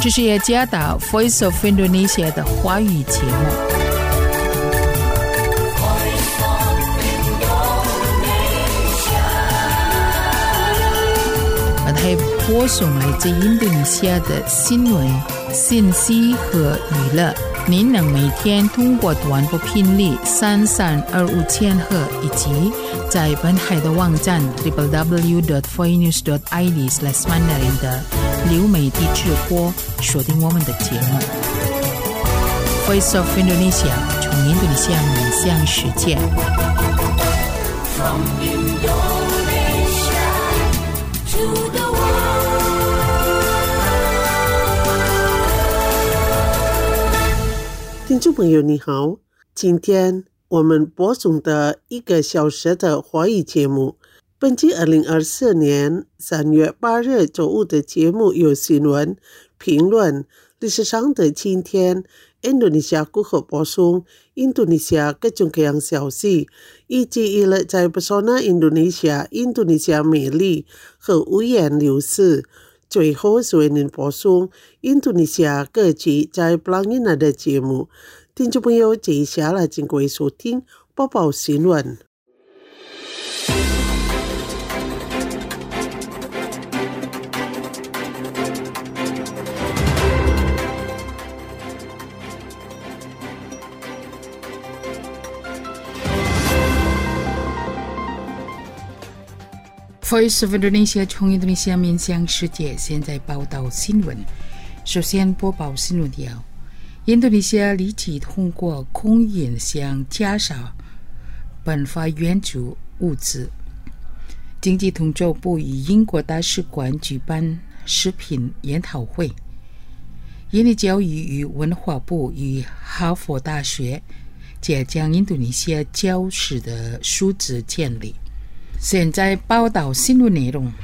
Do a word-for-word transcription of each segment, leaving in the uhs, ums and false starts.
这是雅加达 Voice of Indonesia 的华语节目。我们播送来自印度尼西亚的新闻、信息和娱乐。您能每天通过短波频率三三二五千赫，以及在本海的网站 double-u double-u double-u dot voinews dot i d slash mandarin 的流媒体直播锁定我们的节目。Voice of Indonesia 从印度尼西亚面向世界。From Indonesia to the world. 听众朋友你好，今天我们播送的一个小时的华语节目，本期二零二四年三月八日周五的节目有新闻、评论、历史上的今天、印度尼西亚如何播送印度尼西亚各种各样消息，以及娱乐在不少那印度尼西亚、印度尼西亚美丽和五颜六色。最后是为您播送印度尼西亚各地在布朗伊纳的节目。听众朋友，接下来请各位收听播报新闻。 Voice of Indonesia 从印度尼西亚面向世界，现在报道新闻。首先播报新闻条：印度尼西亚立即通过空运向加沙颁发援助物资。经济统筹部与英国大使馆举办视频研讨会。印尼教育与文化部与哈佛大学将将印度尼西亚教师的素质建立。现在报道新闻内容。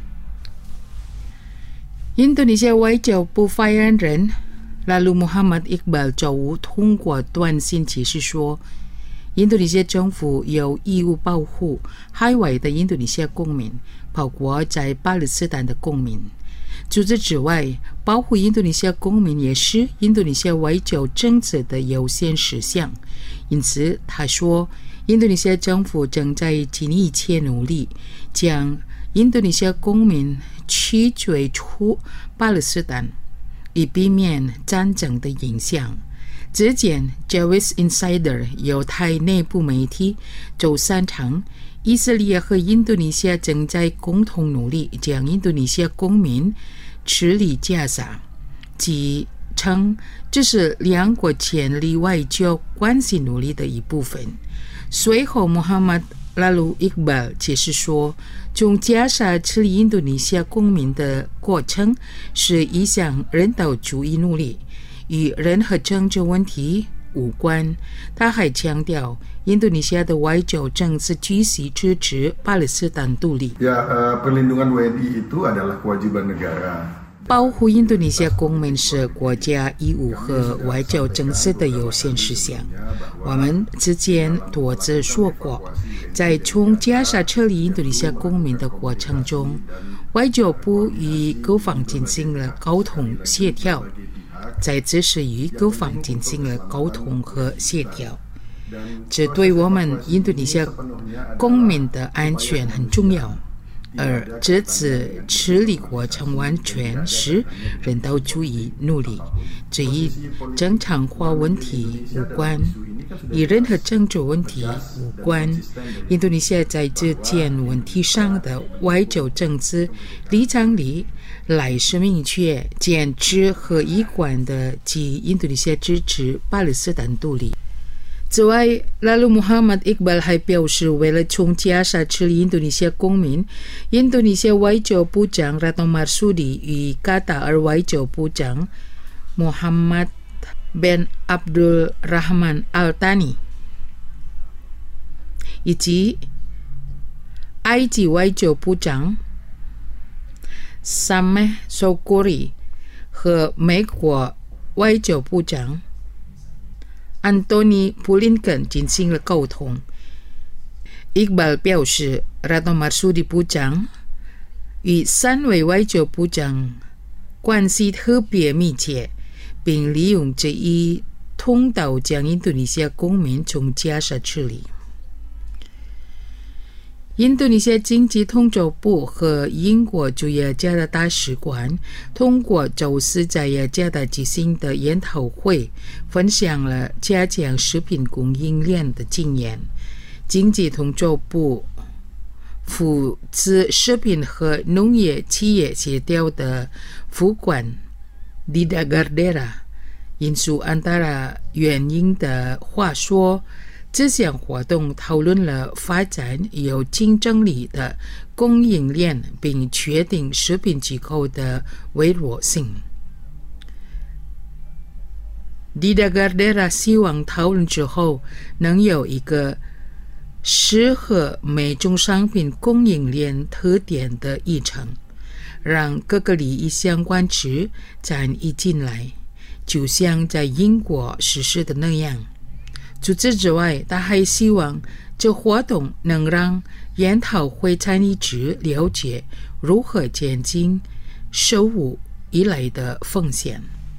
印度尼西亚外交部发言人拉鲁穆罕默德·伊克巴尔周五通过短信解释说，印度尼西亚政府有义务保护海外的印度尼西亚公民，包括在巴勒斯坦的公民。除此之外，保护印度尼西亚公民也是印度尼西亚外交政策的优先事项。因此，他说，印度尼西亚政府正在尽一切努力，将印度尼西亚公民驱逐出巴勒斯坦，以避免战争的影响。之前 Jewish Insider 犹太内部媒体周三称，以色列和印度尼西亚正在共同努力将印度尼西亚公民驱离加沙，即称这是两国建立外交关系努力的一部分。随后，穆罕默德·拉鲁伊克巴尔解释说，从加沙撤离印度尼西亚公民的过程是一项人道主义努力，与任何政治问题无关。他还强调，印度尼西亚的外交政策继续支持巴勒斯坦独立。 Ya, uh, perlindungan W N I itu adalah kewajiban negara. 保护印度尼西亚公民是国家义务和外交政策的优先事项。我们之前多次说过，在从加沙撤离印度尼西亚公民的过程中，外交部与各方进行了沟通协调，在此时与各方进行了沟通和协调。这对我们印度尼西亚公民的安全很重要。而这次撤离过程完全是人道主义努力，这与正常化问题无关，与任何政治问题无关。印度尼西亚在这件问题上的外交政策立场里来是明确、坚持和一贯的，即印度尼西亚支持巴勒斯坦独立。此外，拉鲁穆罕默德·伊克巴尔还表示，为了从加沙撤离印度尼西亚公民，印度尼西亚外交部长 Retno Marsudi 与卡塔尔外交部长 Muhammad bin Abdul Rahman Al Thani 以及埃及外交部长 Sameh Shoukry 和美国外交部长安东尼·布林肯进行了沟通。伊克巴尔表示，拉多马苏迪部长与三位外交部长关系特别密切，并利用这一通道将印度尼西亚公民从加沙撤离。印度尼西亚经济统筹部和英国驻雅加达大使馆通过周四在雅加达举行的研讨会，分享了加强食品供应链的经验。经济统筹部负责食品和农业企业协调的副官 Dida Gardera 引述安达拉原因的话说，这项活动讨论了发展有竞争力的供应链，并确定食品机构的微弱性。Dida Gardera 希望讨论之后能有一个适合每种商品供应链特点的议程，让各个利益相关者参与进来，就像在英国实施的那样。除此之外，他还希望这活动能让研讨会参与者了解如何减轻食物依赖的风险。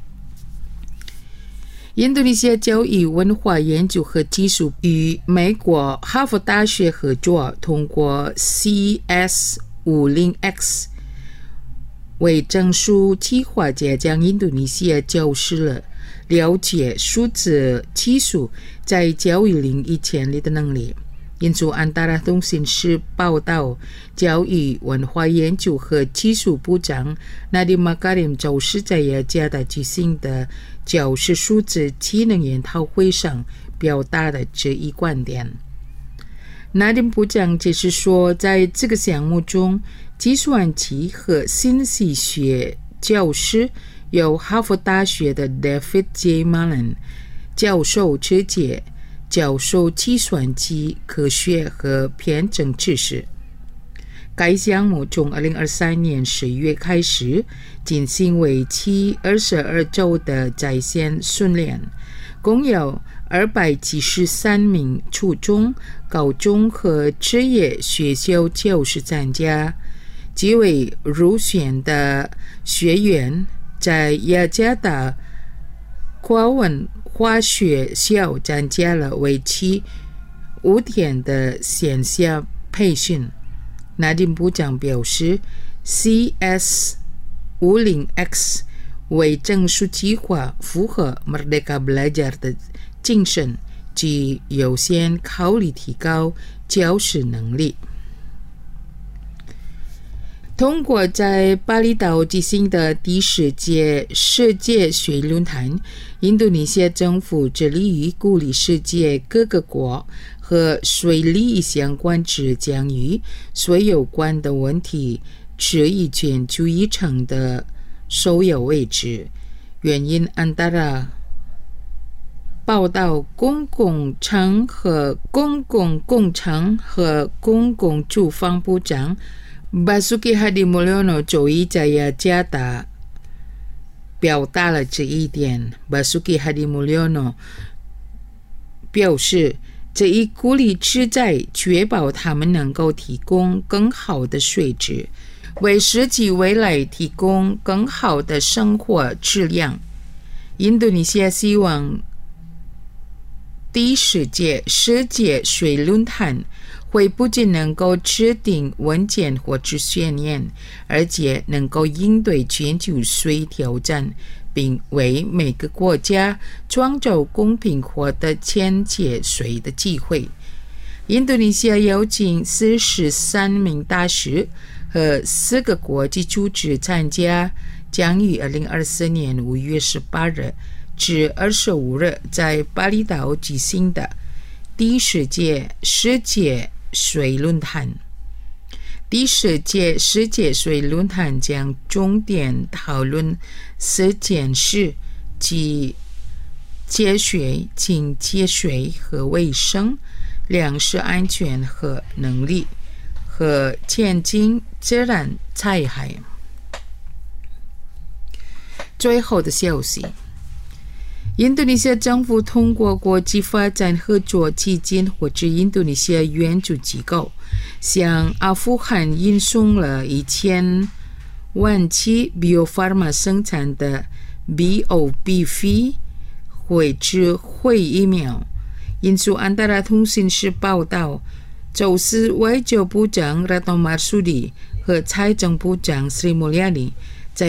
印度尼西亚教育文化研究和技术与美国哈佛大学合作，通过 C S 五十 X 为证书计划，加强印度尼西亚教师了了解数字技术在教育领域建立的能力。引述安达拉通讯社报道，教育文化研究和技术部长 Nadiem Makarim 周四在雅加达举行的教师数字技能研讨会上表达了这一观点。Nadiem部长解释说，在这个项目中，计算机和信息学教师由哈佛大学的 David J. Mullen 教授直接教授计算机科学和编程知识。该项目从二零二三年十月开始进行为期二十二周的在线训练，共有二百七十三名初中、高中和职业学校教师参加。几位入选的学员在雅加达跨文化学校参加了为期五天的线下培训。纳丁部长表示 ，C S 五十 X 为证书计划符合 Merdeka Belajar 的精神，即优先考虑提高教师能力。通过在巴厘岛举行的第十届世界水论坛，印度尼西亚政府致力于鼓励世界各个国和水利益相关者将与水有关的问题持以全球议程的首要位置。原因安达拉报道，公共场和公共工程和公共住房部长Basuki Hadimulyono 周一在雅加达表达了这一点。Basuki Hadimulyono 表示，这一鼓励旨在确保他们能够提供更好的水质，为世界未来提供更好的生活质量。印度尼西亚希望第十届世界水论坛会不仅能够制定文件或者宣言，而且能够应对全球水挑战，并为每个国家创造公平获得钱借水的机会。印度尼西亚邀请四十三名大使和四个国际组织参加，将于二零二四年五月十八日至二十五日在巴厘岛举行的第十届世界水论坛。第十届世界水论坛将重点讨论四件事，即节水、清洁水和卫生、粮食安全和能力，和前进自然灾害。最后的消息，印度尼西亚政府通过国际发展合作基金或者印度尼西亚援助机构，向阿富汗运送了一千万期 Biopharma 生产的 B O B V 绘制会疫苗。印度安达拉通讯社报道，周四外交部长 Retno Marsudi 和财政部长 Sri Mulyani 在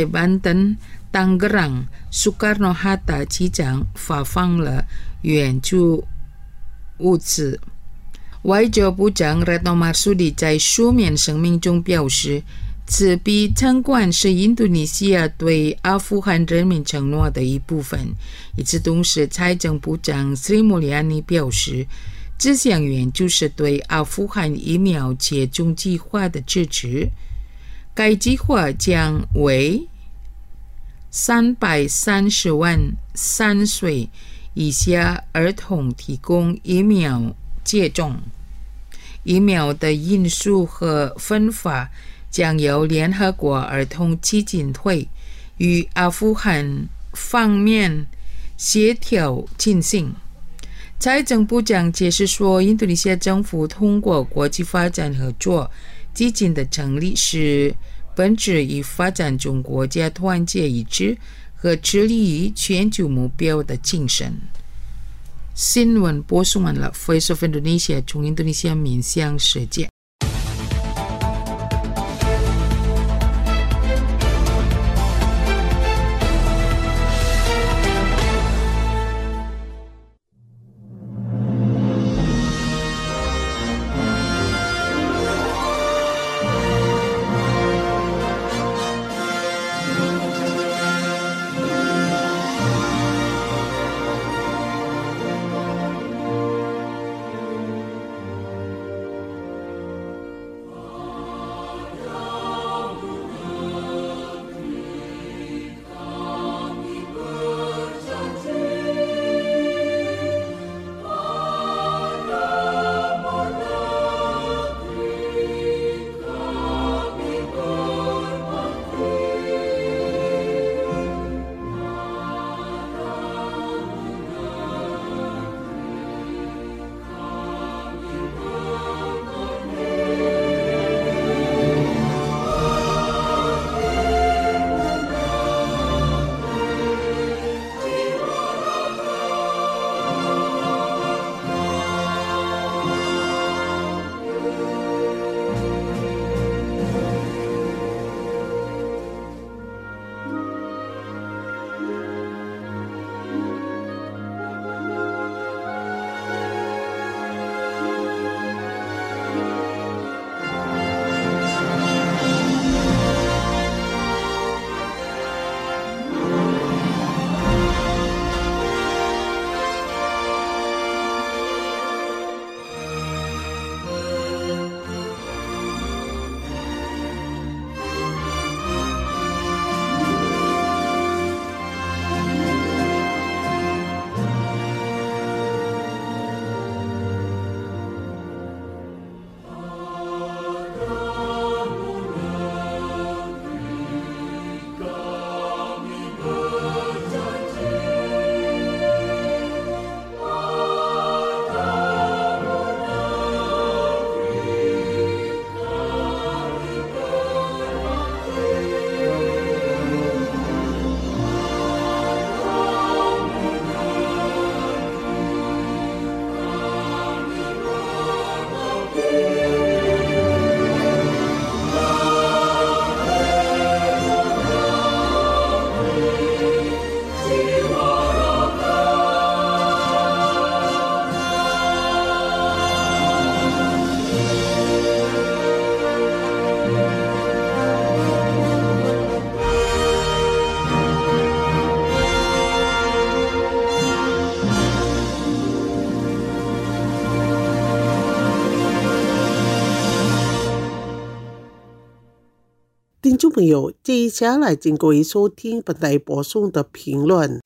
Banten、Tangerang、Soekarno-Hatta 机场发放了援助物资。外交部长 Retno Marsudi 在书面声明中表示，此笔赠款是印度尼西亚对阿富汗人民承诺的一部分。与此同时，财政部长 Sri Mulyani 表示，这项援助是对阿富汗疫苗接种计划的支持。该计划将为三百三十万三岁以下儿童提供疫苗接种。疫苗的运输和分发将由联合国儿童基金会与阿富汗方面协调进行。财政部长解释说，印度尼西亚政府通过国际发展合作基金的成立是本质与发展中国家团结一致和致力于全球目标的精神。新闻播送完了 Voice of Indonesia 从印度尼西亚面向世界。 听众朋友，接下来请各位收听本台播送的评论。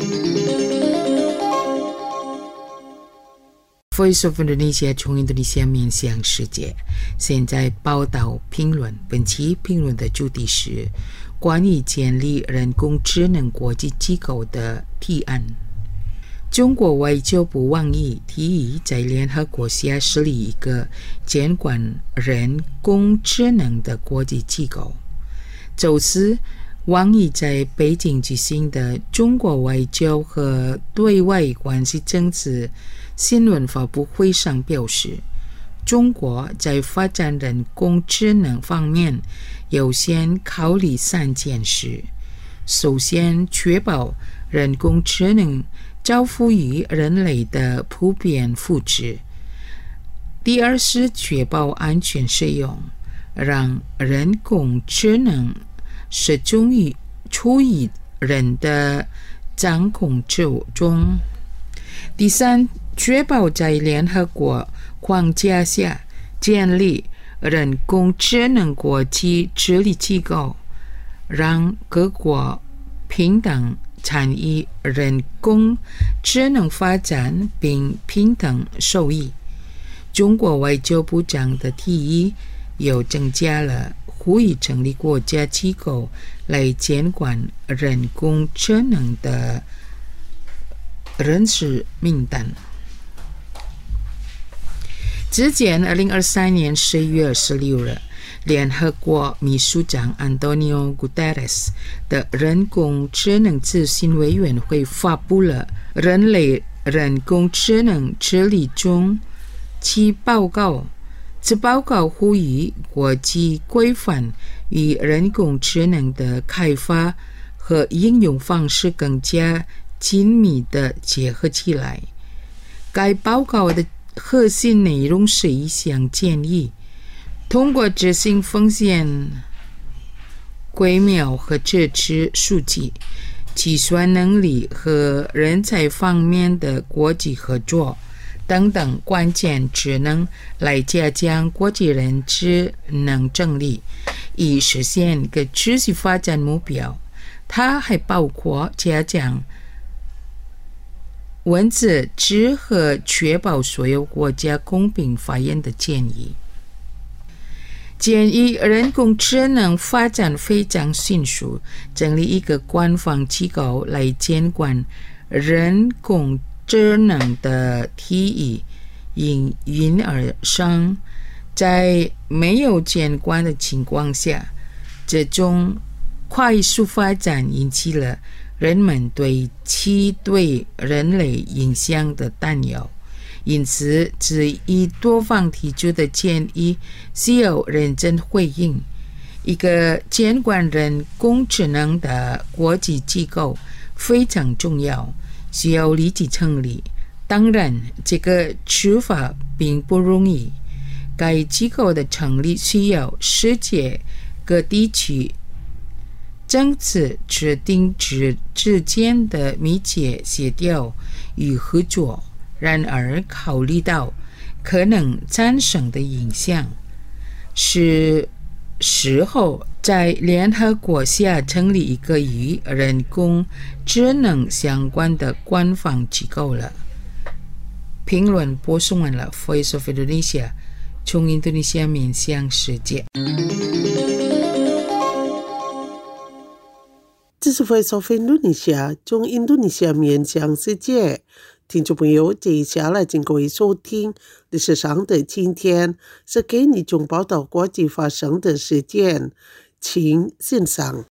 Voice of Indonesia 从印度尼西亚面向世界，现在报道评论。本期评论的主题是关于建立人工智能国际机构的提案。中国外交部网易提议在联合国下设立一个监管人工智能的国际机构。 周四，王毅在北京举行的中国外交和对外关系政策新闻发布会上表示，中国在发展人工智能方面优先考虑三件事：首先，确保人工智能造福于人类的普遍福祉；第二是确保安全使用，让人工智能始终于处于人的掌控之中；第三，确保在联合国框架下建立人工智能国际治理机构，让各国平等参与人工智能发展并平等受益。中国外交部长的提议又增加了呼吁成立国家机构来监管人工智能的人事名单。之前二零二三年十一月二十六日，联合国秘书长 Antonio Guterres 的人工智能咨询委员会发布了人类人工智能治理中其报告。此报告呼吁国际规范与人工智能的开发和应用方式更加紧密地结合起来。该报告的核心内容是一项建议，通过执行风险规模和支持数据、计算能力和人才方面的国际合作等等关键职能，来加强国际人智能整理，以实现可持续发展目标。它还包括加强文字制和确保所有国家公平发言的建议。建议人工智能发展非常迅速，成立一个官方机构来监管人工智能的提议应运而生。在没有监管的情况下，这种快速发展引起了人们对其对人类影响的担忧，因此这一多方提出的建议需要认真回应。一个监管人工智能的国际机构非常重要，需要立即成立。当然，这个处法并不容易。该机构的成立需要世界各地区政策制定之之间的密切协调与合作。然而，考虑到可能产生的影响，是时候在联合国下成立一个与人工智能相关的官方机构了。评论播送完了 Voice of Indonesia， 从印度尼西亚面向世界。 这是 Voice of Indonesia， 从印度尼西亚面向世界。听众朋友，接下来请各位收听历史上的今天，是给你从报道国际发生的事件，请欣赏。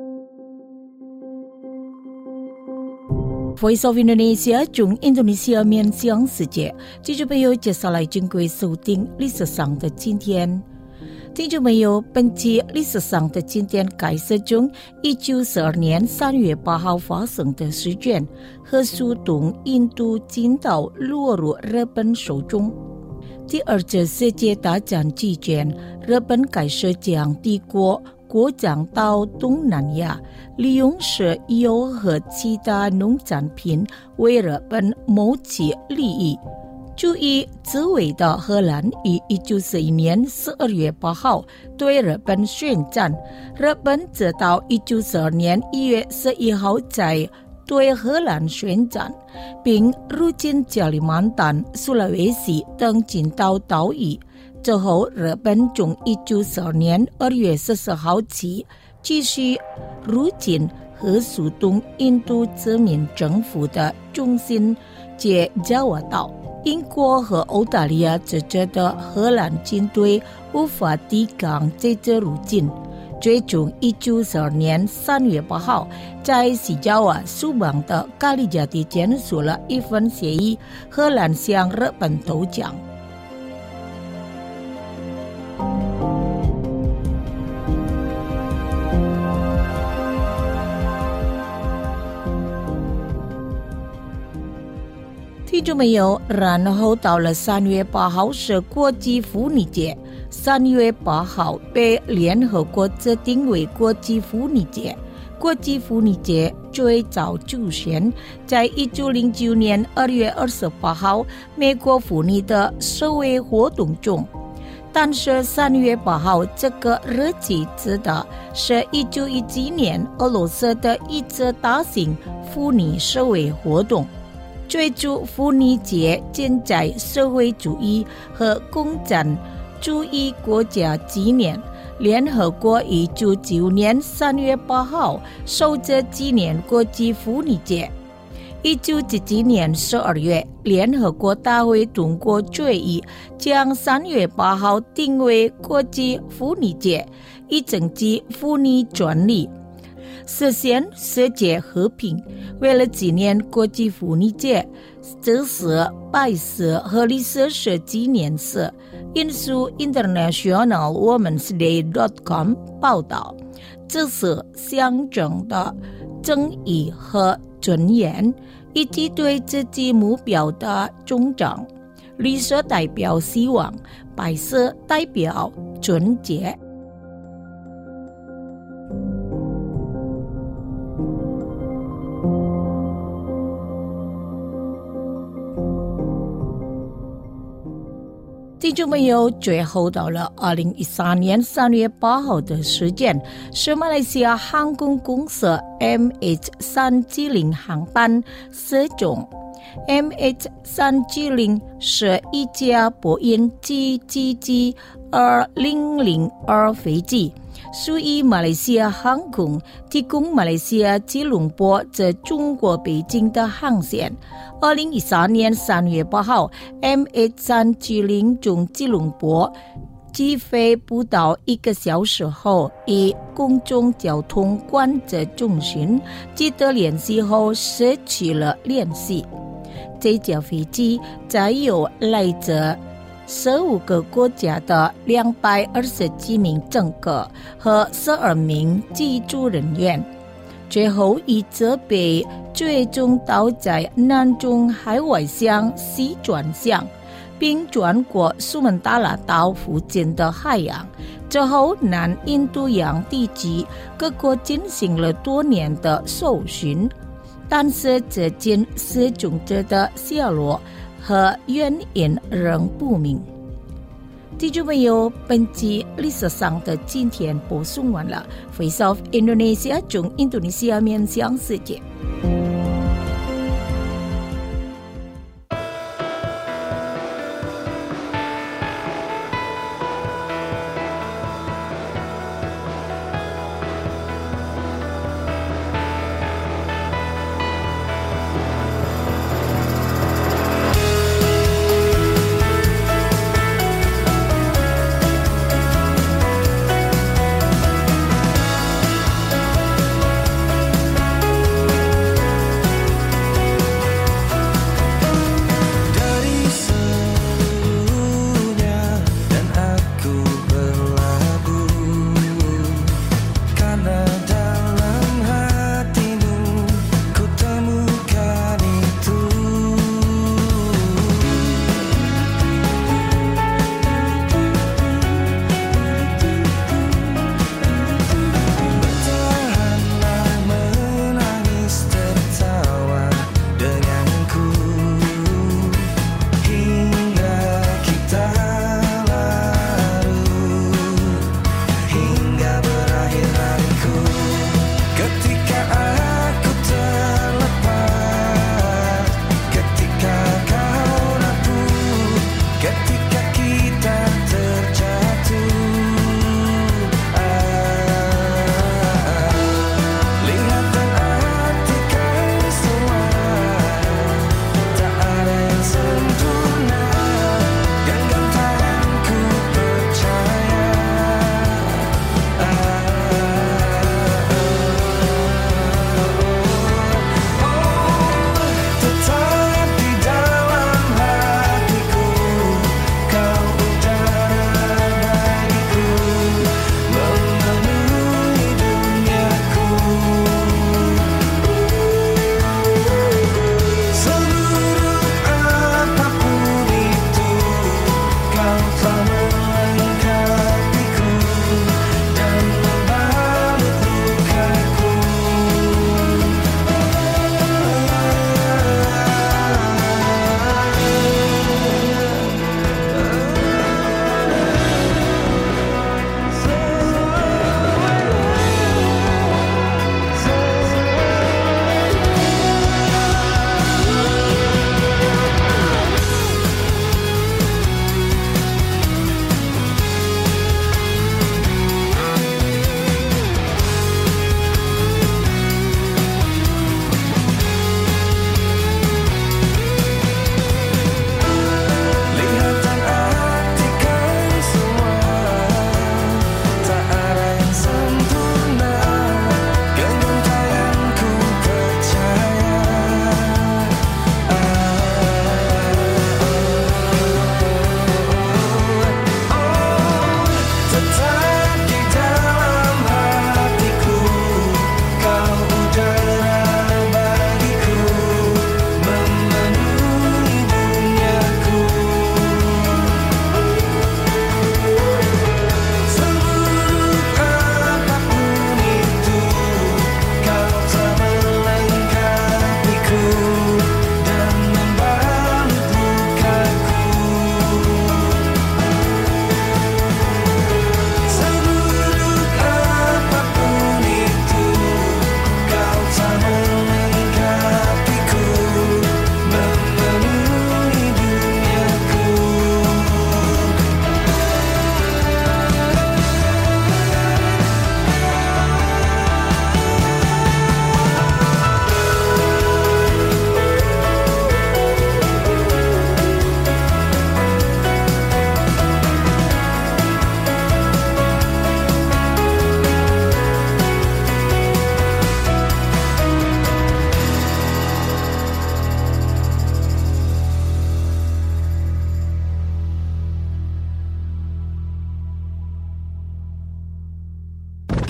Voice of Indonesia 从印度尼西亚面向世界，听众朋友，接下来请各位收听历史上的今天。听众朋友，本期历史上的今天开始中，一九四二年三月八号发生的事件，和苏东印度金岛落入日本手中。第二次世界大战期间，日本开始将帝国扩张到东南亚，利用石油和其他农产品为日本谋取利益。注意自卫的荷兰于一九四一年十二月八号对日本宣战，日本直到一九四二年一月十一号才对荷兰宣战，并入侵加里曼丹、苏拉威西等近岛岛屿。之后，日本从一九四二年二月十四号起继续入侵和苏东印度殖民政府的中心即爪哇岛。英国和澳大利亚支持的荷兰军队无法抵抗这次入侵， 最终一九四二年三月八号，在西加瓦苏邦的咖喱家地签署了一份协议，荷兰向日本投降。听众朋友，然后到了三月八号是国际妇女节。三月八号被联合国指定为国际妇女节。国际妇女节最早出现在一九零九年二月二十八号美国妇女的社会活动中。但是三月八号这个日期指的是一九一七年俄罗斯的一次大型妇女社会活动。最初妇女节建在社会主义和共产主义国家纪念，联合国一九九年三月八号首次纪念国际妇女节。一九七七年十二月，联合国大会通过决议，将三月八号定为国际妇女节，以增进妇女权利，实现世界和平。为了纪念国际妇女节，这是拜师和历史是纪念日。引述 international women's day dot com 报道，这是象征的正义和尊严，以及对自己目标的忠诚。绿色代表希望，白色代表纯洁。听众朋友，最后到了二零一三年三月八号的时间，是马来西亚航空公司 M H 三七零航班失踪。M H 三七零是一架波音 G G G 二零零二飞机，属于马来西亚航空，提供马来西亚吉隆坡至中国北京的航线。二零一三年三月八号 ，M H 三七零从吉隆坡起飞不到一个小时后，以公众交通管制中心接到联系后失去了联系。这架飞机载有来自十五个国家的两百二十几名乘客和十二名机组人员，最后一直被最终倒在南中海外向西转向，并转过苏门答腊岛附近的海洋。之后，南印度洋地区各国进行了多年的搜寻，但是至今失踪者的下落和原因仍不明。听众朋友，本期历史上的今天播送完了。Voice of Indonesia 从印度尼西亚面向世界。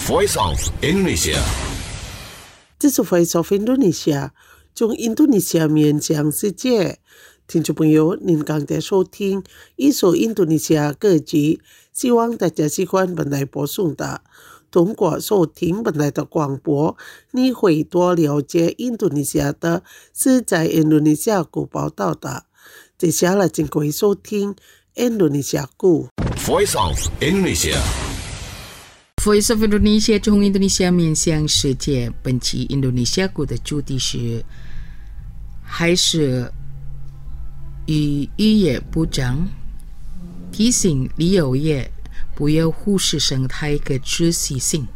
Voice of Indonesia。 这是 Voice of Indonesia， 从印度尼西亚面向世界。听众朋友，您刚才收听一首印度尼西亚歌曲，希望大家喜欢本台播送的。通过收听本台的广播，你会多了解印度尼西亚的是在印度尼西亚谷报道的。接下来请各位收听印度尼西亚谷。 Voice of Indonesia。 Voice of Indonesia 从印度尼西亚面向世界，本期印度尼西亚谷的主题是还是与渔业部长提醒旅游业不要忽视生态的窒息性。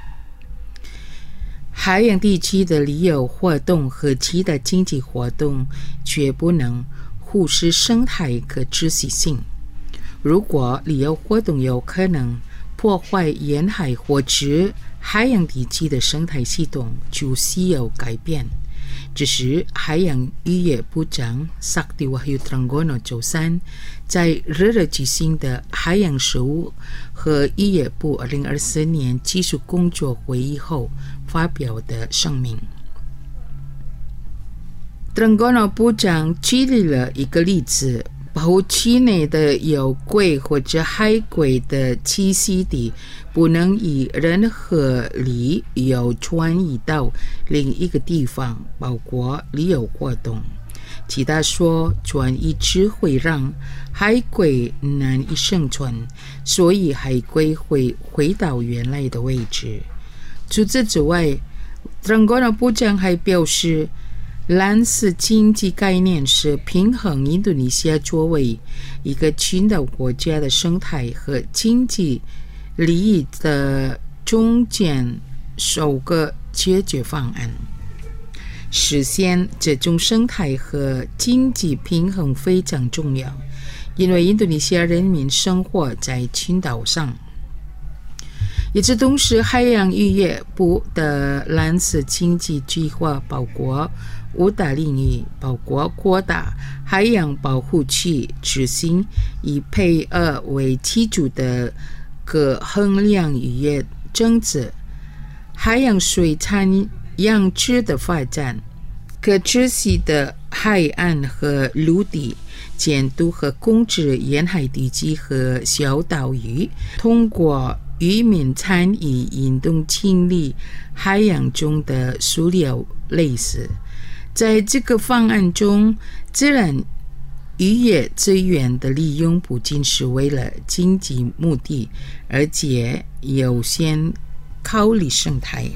海洋地区的旅游活动和其他经济活动绝不能忽视生态的窒息性。如果旅游活动有可能破坏沿海或者海洋地区的生态系统，就需要改变。这是海洋渔业部长 Sakti Wahyu Trenggono 周三在日日举行的海洋事务和渔业部二零二四年技术工作会议后发表的声明。Trenggono 部长举例了一个例子，保护区内的有龟或者海龟的栖息地不能以任何理由转移到另一个地方，包括旅游活动。其他说，转移只会让海龟难以生存，所以海龟会回到原来的位置。除此之外，Trenggono部长还表示，蓝色经济概念是平衡印度尼西亚作为一个群岛国家的生态和经济利益的中间首个解决方案。实现这种生态和经济平衡非常重要，因为印度尼西亚人民生活在群岛上。与此同时，海洋渔业部的蓝色经济计划包括五大领域，包括扩大海洋保护区，执行以配额为基础的可衡量渔业政策，海洋水产养殖的发展，可持续的海岸和陆地监督和控制沿海地区和小岛屿，通过渔民参与运动清理海洋中的塑料类似。在这个方案中，自然渔业资源的利用不仅是为了经济目的，而且优先考虑生态。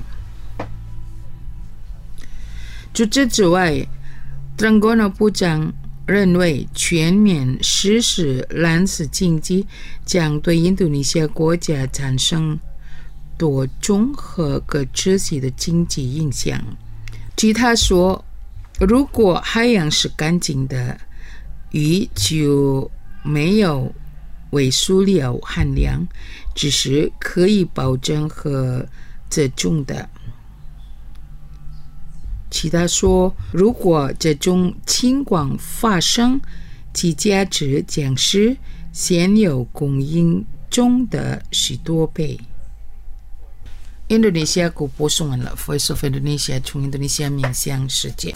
除此之外， Trenggono 部长认为全面实施蓝色经济将对印度尼西亚国家产生多种和可持续的经济影响。据他说，如果海洋是干净的，鱼就没有微塑料含量，只是可以保证和这种的。其他说，如果这种情况发生，其价值将是现有供应中的十多倍。印度尼西亚国播送完了 Voice of Indonesia 从印度尼西亚面向世界。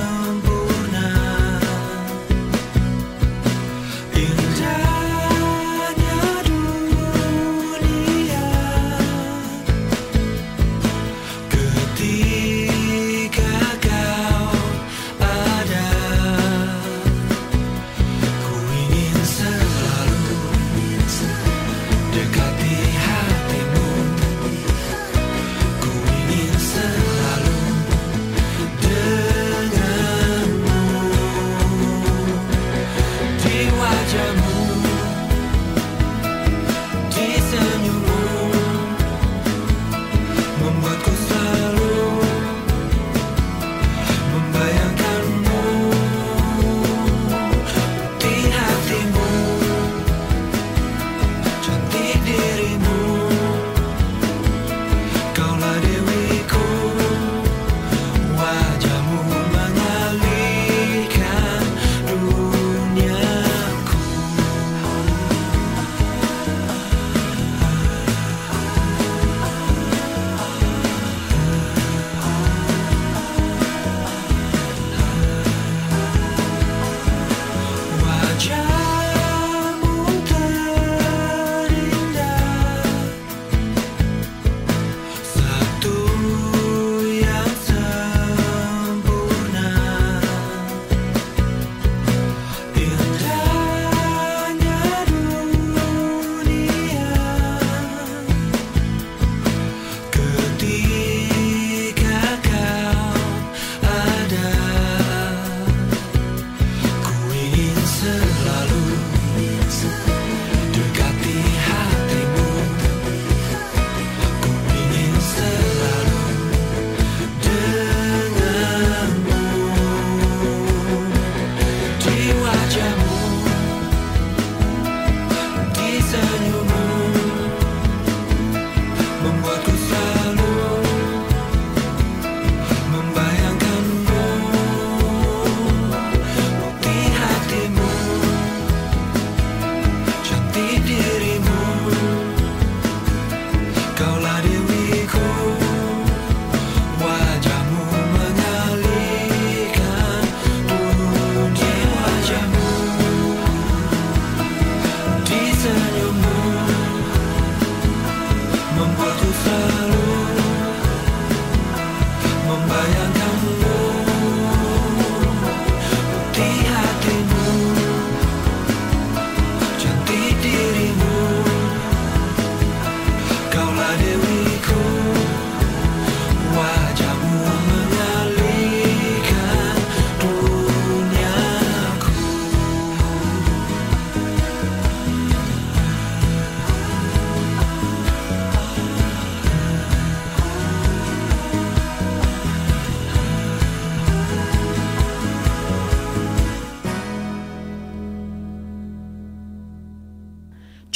Indah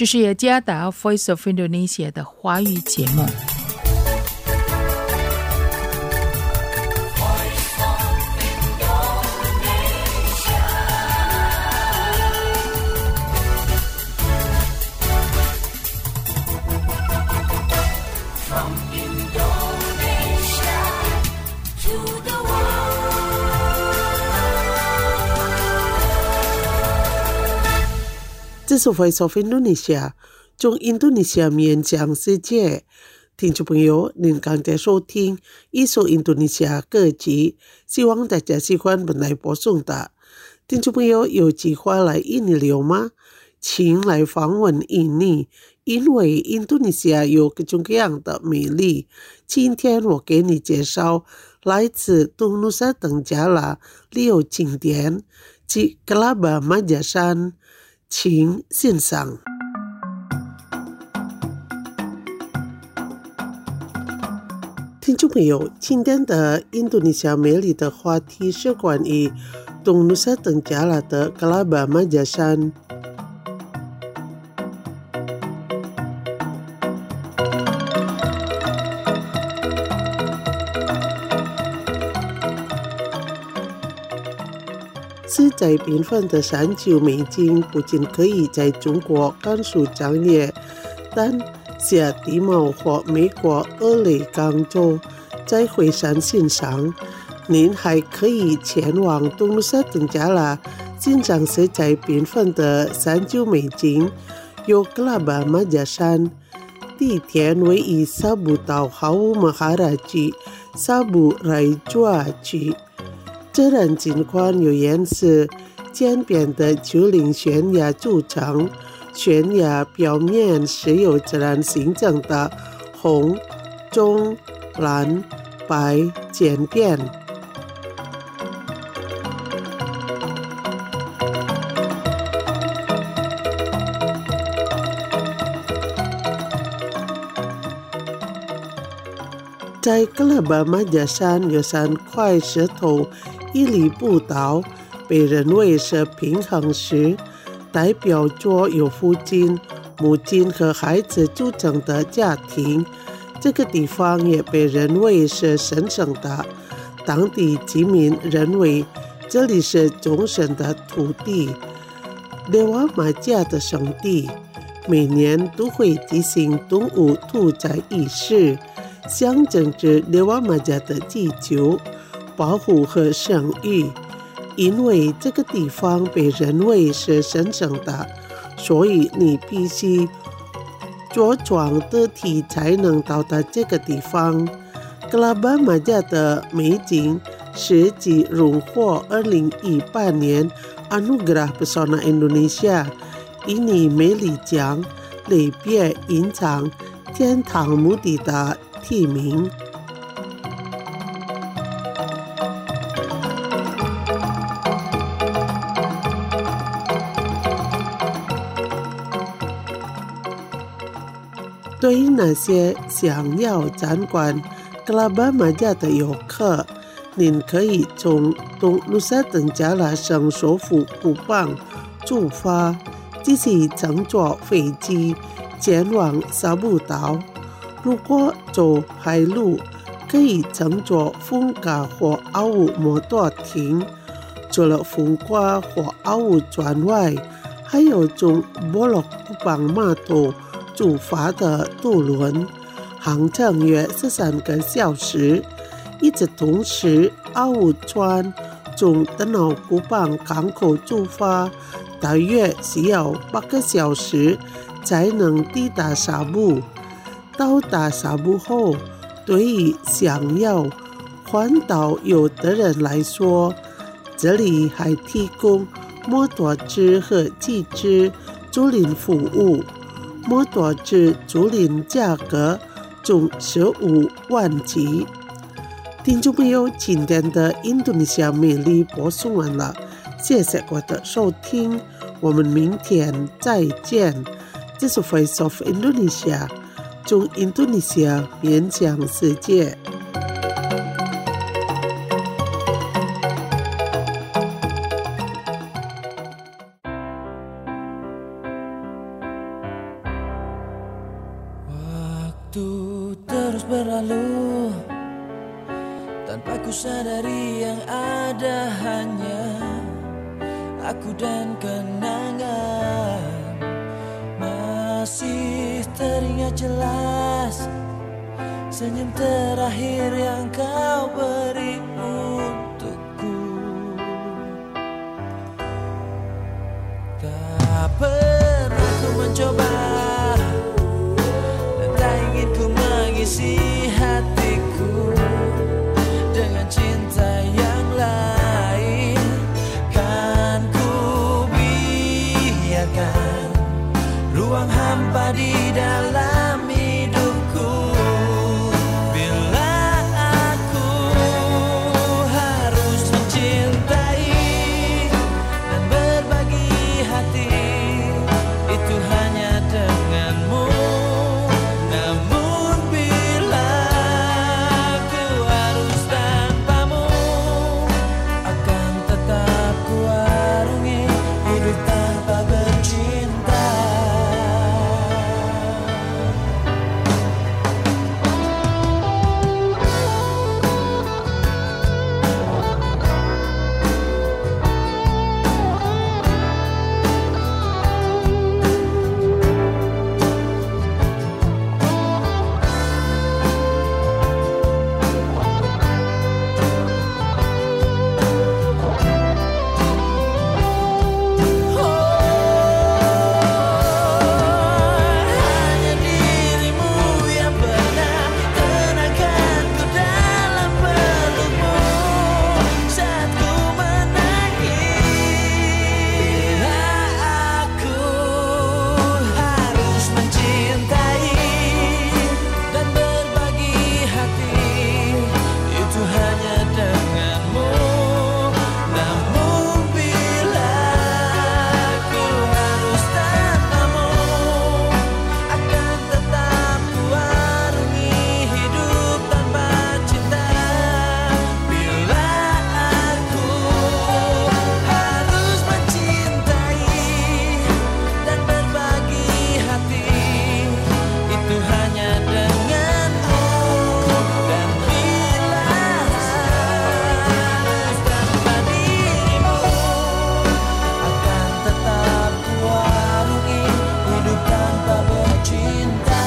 这是雅加达 Voice of Indonesia 的华语节目。 这是 Voice of Indonesia 从印度尼西亚面向世界。听众朋友，您刚才收听一首印度尼西亚歌曲，希望大家喜欢本来播送的。听众朋友有计划来印尼游吗？请来访问印尼，因为印度尼西亚有各种各样的美丽。今天我给你介绍来自东努沙登加拉旅游景点及格拉巴玛加山，请欣赏。听众朋友，今天的印度尼西亚美丽的话题是关于东努沙登加拉的格拉巴玛加山。四载缤纷的山丘美景不仅可以在中国甘肃张掖、但下地貌或美国俄勒冈州在惠山欣赏。您还可以前往东努沙登加拉欣赏色彩缤纷的山丘美景，有格拉巴玛加山。地点位于沙布岛豪乌马哈拉区沙布莱朱瓦区。自然景观有岩石渐变的丘陵悬崖组成，悬崖表面是由自然形成的红、棕、蓝、白渐变。在格拉巴玛加山有三块石头屹立不倒，被认为是平衡石，代表着由父亲、母亲和孩子组成的家庭。这个地方也被认为是神圣的，当地居民认为这里是众神的土地，列瓦玛加的圣地。每年都会举行动物屠宰仪式，象征着列瓦玛加的祈求、保护和生育。因为这个地方被认为是神圣的，所以你必须着装得体才能到达这个地方。格拉巴玛加的美景是继荣获二零一八年 Anugerah Pesona Indonesia 印尼美丽奖类别隐藏天堂墓地的提名。对于那些想要参观格拉巴玛加的游客，您可以从东努沙登加拉省首府古邦出发，继续乘坐飞机前往沙布岛。如果走海路，可以乘坐风嘎或奥乌摩托艇。除了风刮或奥乌船外，还有从波洛古邦码头出发的渡轮，航程约十三个小时。与此同时，奥乌船从德瑙古邦港口出发，大约需要八个小时才能抵达沙布。到达沙布后，对于想要环岛游的人来说，这里还提供摩托车和汽车租赁服务。摩托车租赁价格从十五万起。听众朋友，今天的印度尼西亚美丽播送完了，谢谢各位的收听，我们明天再见。这是 Voice of Indonesia， 从印度尼西亚面向世界。 berlalu tanpa ku sadari yang ada hanya aku dan kenangan. Masih teringat jelas senyum terakhir yang kau beri untukku. Tak pernah ku mencoba dan tak ingin ku mengisi hatiku dengan cinta yang lain. Kan ku biarkan ruang hampa di dalam hidupku. Bila aku harus mencintai dan berbagi hati, itu hanya denganmu. Namun bila aku harus tanpamu, akan tetap ku arungi hidup tanpa bercinta. Hanya dirimu yang pernah tenangkanku dalam pelukmu saat ku menangis. Bila aku harus mencintai dan berbagi hati, itu hanya denganmu. Namun bila aku harus tanpamu, akan tetap ku arungi hidup tanpa cinta. Bila aku harus mencintai dan berbagi hati, itu hanya denganmu. Dan bila harus tanpa dirimu, akan tetap ku arungi hidup tanpa bercinta.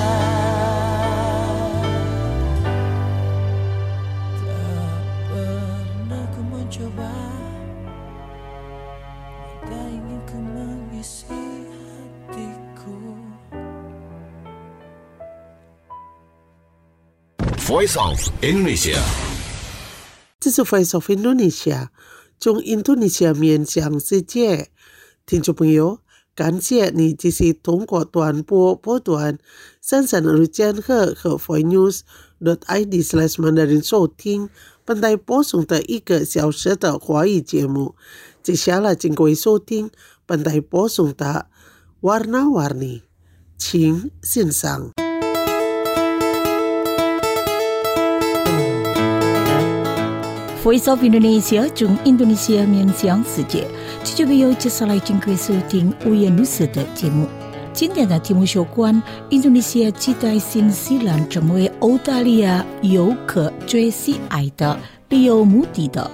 Tak pernah ku mencoba, tak ingin ku mengisi hatiku. Voice of Indonesia. 这是 Voice of Indonesia 中印度尼西亚面向世界。听众朋友，感谢你继续通过短波波段三三二千赫和 voicenews.id slash mandarin 收听本台播送的一个小时的华语节目。接下来请各位收听本台播送的 Warna-Warni， 请欣赏。 Voice of Indonesia 中印度尼西亚面向世界，这就没有接下来经过收听五颜六色的节目。今天的题目有关印度尼西亚期待新西兰成为澳大利亚游客最喜爱的旅游目的地。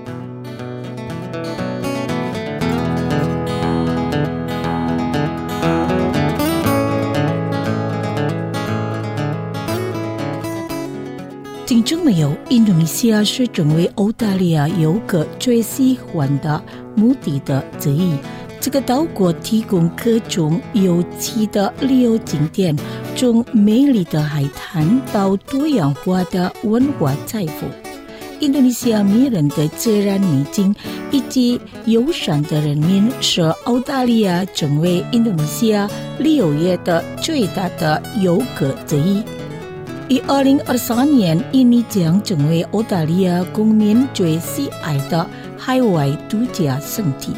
听众朋友，印度尼西亚是成为澳大利亚游客最喜欢的目的地之一。这个岛国提供各种有趣的旅游景点，从美丽的海滩到多样化的文化财富。印度尼西亚迷人的自然美景以及友善的人民，使澳大利亚成为印度尼西亚旅游业的最大的游客之一。以二零二三年，印尼将成为澳大利亚公民最喜爱的海外度假胜地。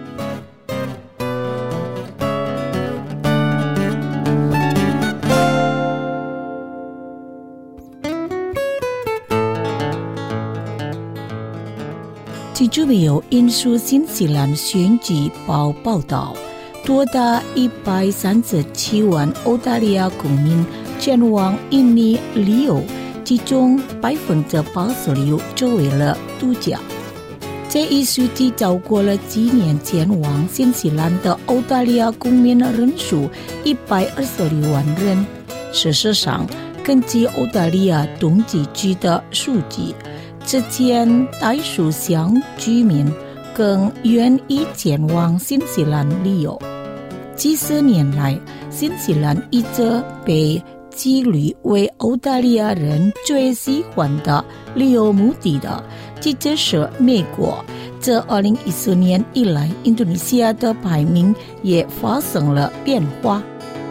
记者没有引述新西兰选举报报道，多达一百三十七万澳大利亚公民前往印尼旅游，其中百分之八十六作为了度假。这一数据超过了几年前往新西兰的澳大利亚公民人数一百二十六万人。事实上，根据澳大利亚统计局的数据，之前大数乡居民更愿意前往新西兰旅游。几十年来，新西兰一直被记录为澳大利亚人最喜欢的旅游目的地。这就是美国。自二零一四年以来，印度尼西亚的排名也发生了变化。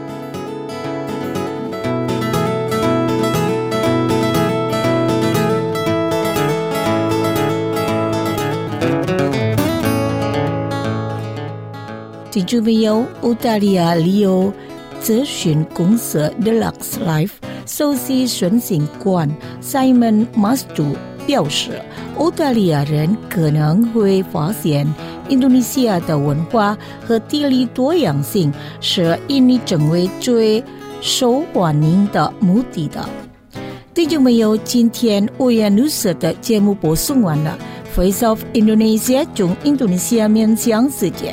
听众朋友，澳大利亚旅游咨询公司 Deluxe Life 首席执行官 Simon Mastu 表示，澳大利亚人可能会发现印度尼西亚的文化和地理多样性是印尼成为最受欢迎的目的地。听众朋友，今天欧阳女士的节目播送完了。Voice of Indonesia 从印度尼西亚面向世界。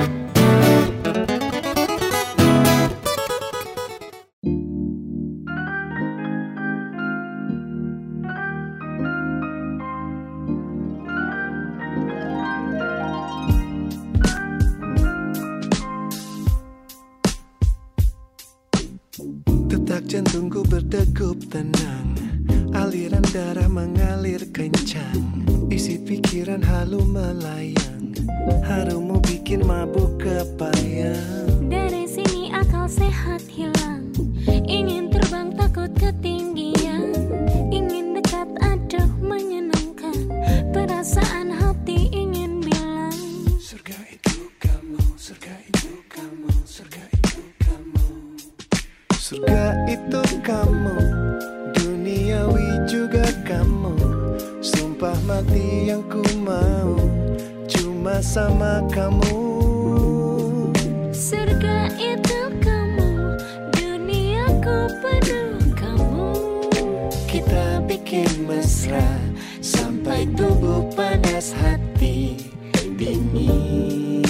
Detak jantungku berdegup tenang, aliran darah mengalir kencang, isi pikiran halu melayang, harummu bikin mabuk kepayang. Dari sini akal sehat hilang, ingin terbang takut ketinggian, ingin dekat aduh menyenangkan, perasaan hati ingin bilang, surga itu kamu, surga itu kamu, surga itu kamu. Surga itu kamu, duniawi juga kamu, sumpah mati yang ku mau, cuma sama kamu. Surga itu kamu, duniaku penuh kamu. Kita bikin mesra, sampai tubuh panas hati dingin.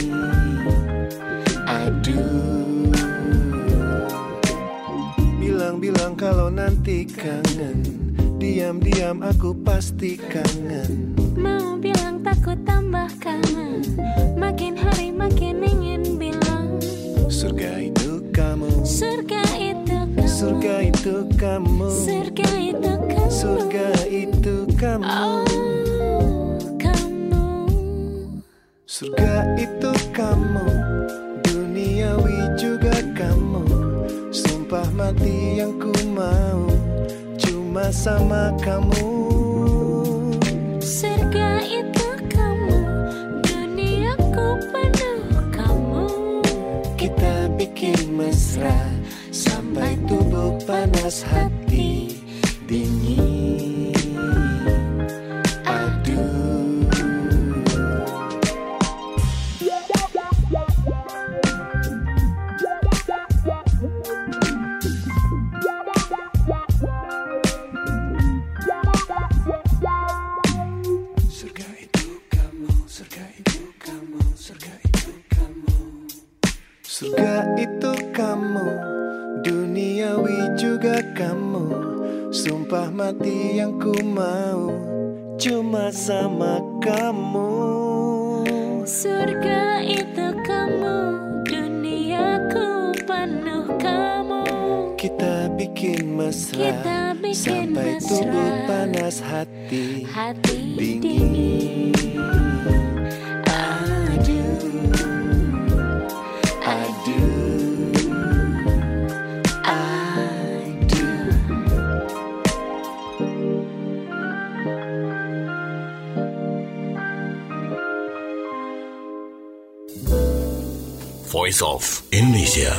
Aduh, bilang kalau nanti kangen, diam-diam aku pasti kangen. Mau bilang takut tambah kangen, makin hari makin ingin bilang, surga itu kamu, surga itu kamu, surga itu kamu, surga itu kamu, surga itu kamu. Oh, kamu. Surga itu kamu, duniawi juga kamu, sumpah mati yang ku mau, cuma sama kamu. Surga itu kamu, duniaku penuh kamu. Kita bikin mesra, sampai tubuh panas hati dingin. Aduh, surga itu kamu, duniawi juga kamu, sumpah mati yang ku mau, cuma sama kamu. Surga itu kamu, duniaku penuh kamu. Kita bikin mesra, Kita bikin sampai mesra, tubuh panas hati, hati dingin. dingin. Voice of Indonesia.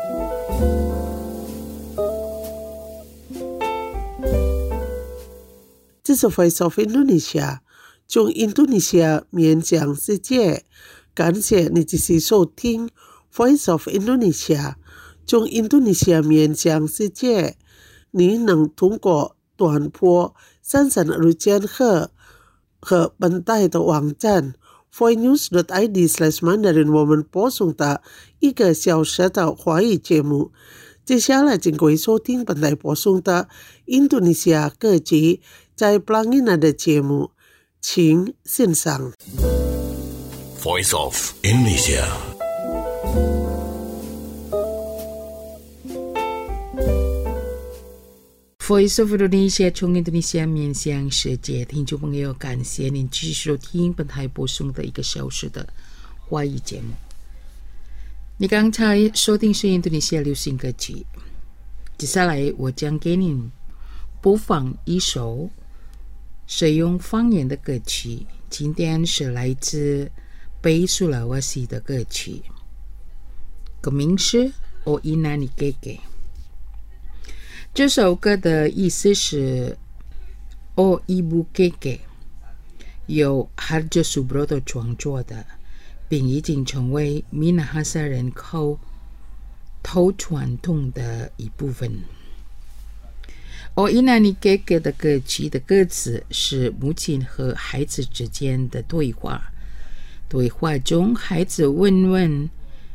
这是 Voice of Indonesia 从印度尼西亚面向世界。感谢你继续收听 Voice of Indonesia 从印度尼西亚面向世界。 你能通过短波三省日间和和本台的网站 voinews dot i d slash mandarin 我们播送的一个小时的华语节目。接下来请各位收听本台播送的印度尼西亚各级在 Pelangina 的节目，请欣赏。 Voice of Indonesia. Voice of Indonesia 从印度尼西亚面向世界，听众朋友，感谢您继续收听本台播送的一个小时的华语节目。你刚才收听是印度尼西亚流行歌曲，接下来我将给您播放一首使用方言的歌曲，今天是来自北苏拉瓦西的歌曲，歌名是 O Inani Keke。这首歌的意思是 O Ibu Keke， 由 Harjo Subroto 创作的，并已经成为米纳哈萨人口头传统的一部分。O Inani Keke 的歌曲的歌词是母亲和孩子之间的对话，对话中孩子问问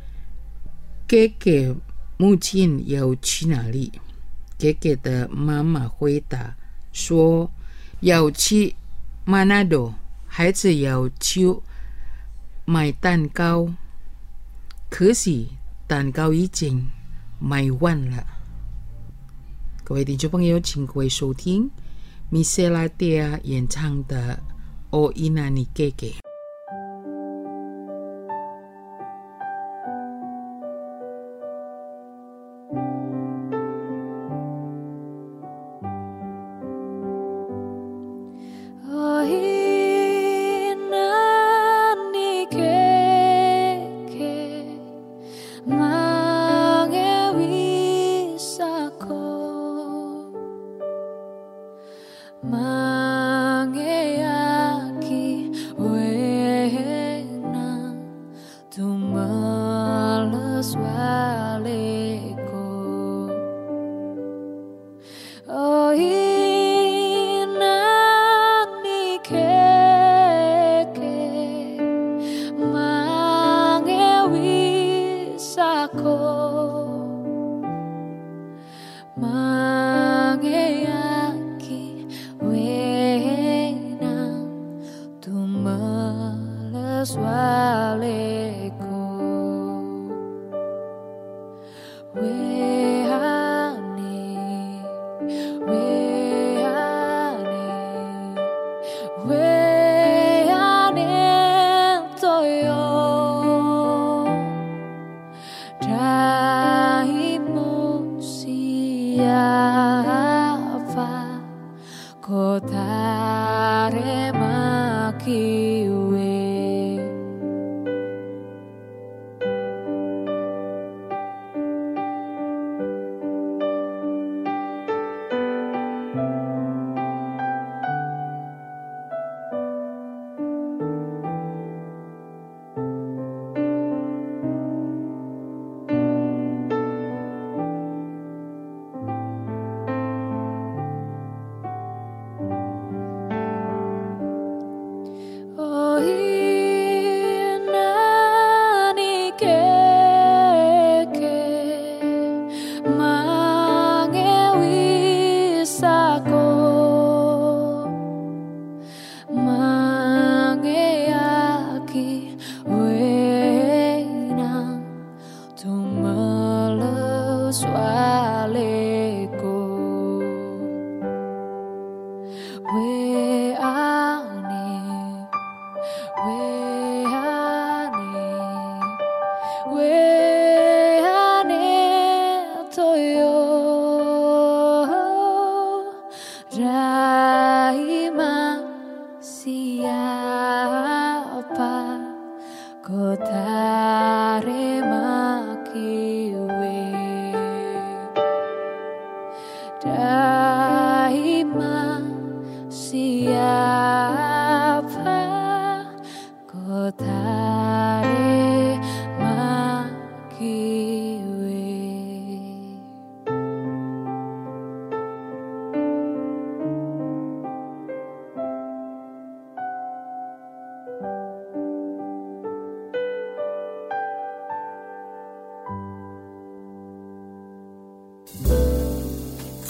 Keke 母亲要去哪里， Keke 的妈妈回答说要去 Manado， 孩子要去买蛋糕，可惜蛋糕已经卖完了。各位听众朋友，请各位收听 Misela Tia 演唱的 O Inani Keke。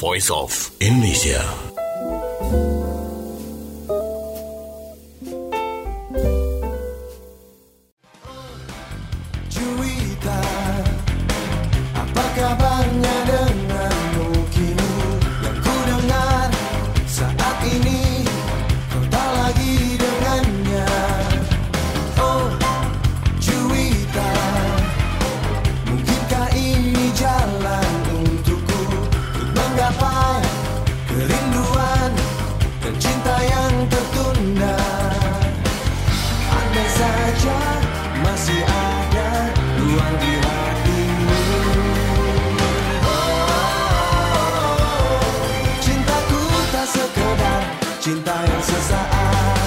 Voice of Indonesia. Juwita, apa kabarnya denganmu kini? Yang ku dengar saat ini kau tak lagi dengannya. Oh, Juwita, mungkinkah ini jalan untukku untuk menggapai kerinduan dan cinta yang tertunda? Andai saja masih ada ruang di hatimu. Oh, cintaku tak sekedar cinta yang sesaat.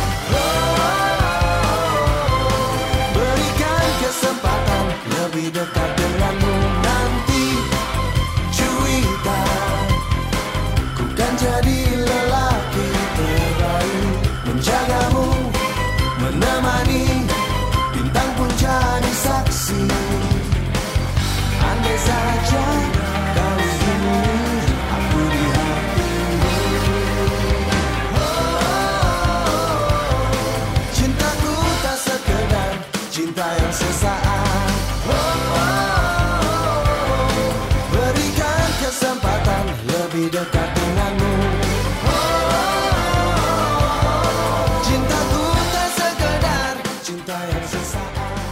Oh, berikan kesempatan lebih dekat denganmu nanti, Juwita. Ku kan jadi lelaki terbaik, menjagamu, menemani, bintang pun jadi saksi. Andai saja kali ini aku di hatimu. Oh, cintaku tak sekedar cinta yang sesaat. Oh, berikan kesempatan lebih dekat denganmu. Oh, cintaku tak sekedar cinta yang sesaat.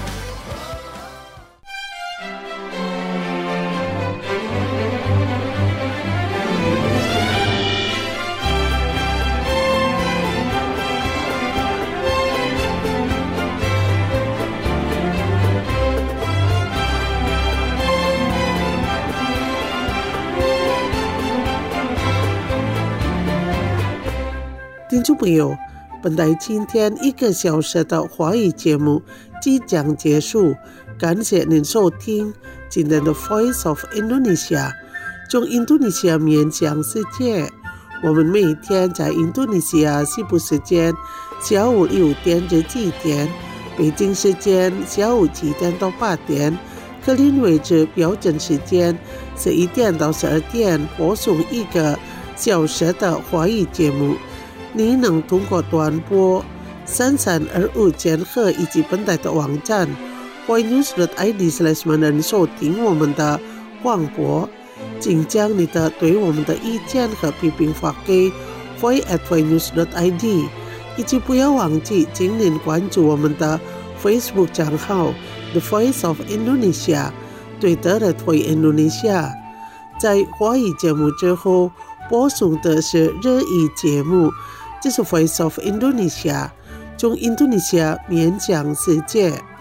听众朋友，本台今天一个小时的华语节目即将结束，感谢您收听今天的 Voice of Indonesia， 从印度尼西亚面向世界。我们每天在印度尼西亚西部时间下午六点至七点，北京时间下午七点到八点，格林威治标准时间十一点到十二点播送一个小时的华语节目。你能通过短波三三二五千赫以及本台的网站 voinews dot i d slash 门人收听我们的广播，请将你的对我们的意见和批评发给 voice at voinews dot i d， 以及不要忘记请您关注我们的 Facebook 账号 The Voice of Indonesia， Twitter at Voice Indonesia。 在华语节目之后播送的是日语节目，这是 Voice of Indonesia， 从印度尼西亚面向世界。